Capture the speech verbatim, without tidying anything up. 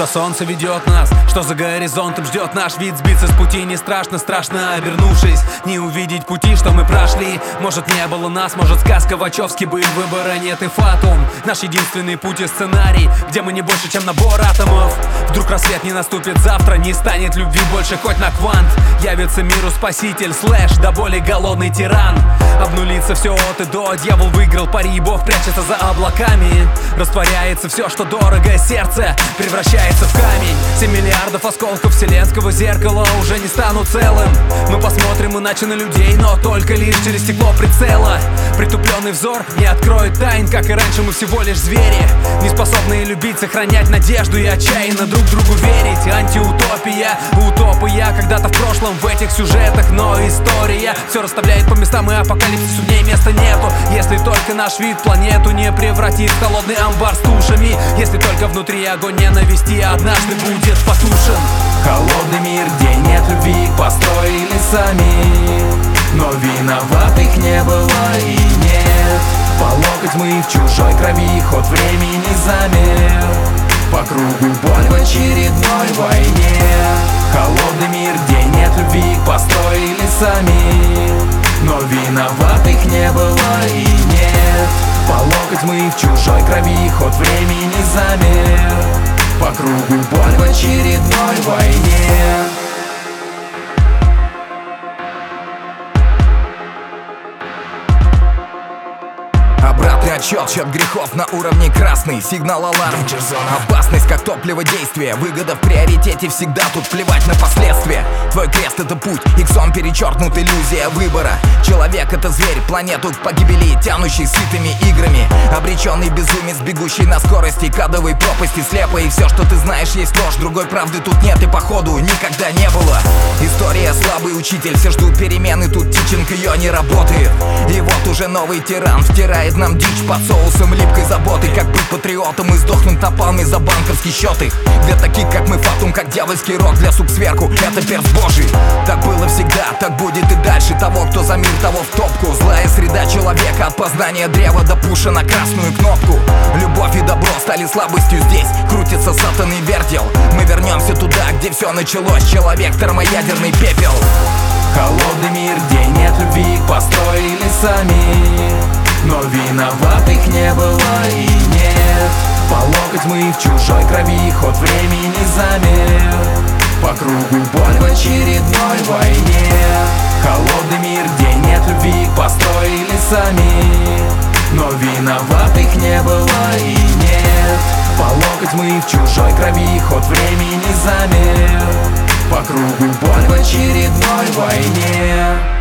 солнце ведет нас, что за горизонтом ждет наш вид. Сбиться с пути не страшно, страшно обернувшись, не увидеть пути, что мы прошли. Может, не было нас, может, сказка Вачовски был. Выбора нет и фатум, наш единственный путь и сценарий, где мы не больше, чем набор атомов. Вдруг рассвет не наступит завтра, не станет любви больше хоть на квант. Явится миру спаситель, слэш, до боли голодный тиран. Обнулится все от и до, дьявол выиграл пари, и бог прячется за облаками. Растворяется все, что дорого, сердце превращается в камень. Семь миллиардов осколков вселенского зеркала уже не станут целым. Мы посмотрим иначе на людей, но только лишь через стекло прицела. Притупленный взор не откроет тайн, как и раньше мы всего лишь звери, не способные любить, сохранять надежду и отчаянно друг другу верить. Антиутопия, утопия, когда-то в прошлом в этих сюжетах, но история все расставляет по местам, и апокалипсису в ней места нету. Если только наш вид планету не превратит в холодный амбар с тушами, если только внутри огонь ненависти однажды будет потушен. Холодный мир, где нет любви, построили сами, но виноватых не было и нет. По локоть мы в чужой крови, ход времени замер, по кругу боль в очередной войне. Холодный мир, где нет любви, построили сами, но виноватых не было и нет. По локоть мы в чужой крови, ход времени замер, по кругу боль в очередной войне. Обратный отсчет, счет грехов на уровне красный. Сигнал аларм, опасность как топливо действия. Выгода в приоритете всегда, тут плевать на последствия. Твой крест — это путь, иксом перечеркнут иллюзия выбора. Человек — это зверь, планету к погибели, тянущий сытыми играми. Обреченный безумец, бегущий на скорости кадовой пропасти, слепо. И все, что ты знаешь, есть ложь, другой правды тут нет и походу никогда не было. История слабый учитель, все ждут перемены, тут тичинг ее не работает. И вот уже новый тиран втирает нам дичь под соусом липкой заботы. Как быть патриотом и сдохнуть на палме за банковские счеты. Для таких как мы фатум, как дьявольский рок для сук сверху, это перст божий. Так было всегда, так будет и дальше. Того, кто за мир, того в топку. Злая среда человека, от познания древа до пуша на красную кнопку. Любовь и добро стали слабостью здесь, крутится сатанный вертел. Мы вернемся туда, где все началось. Человек — термоядерный пепел. Холодный мир, где нет любви, построили сами, но виноватых не было и нет. По локоть мы в чужой крови, ход времени замер, по кругу боль в очередной войне. Холодный мир, где нет любви, построили сами, но виноватых не было и нет. По локоть мы в чужой крови, ход времени замер, по кругу боль в очередной войне.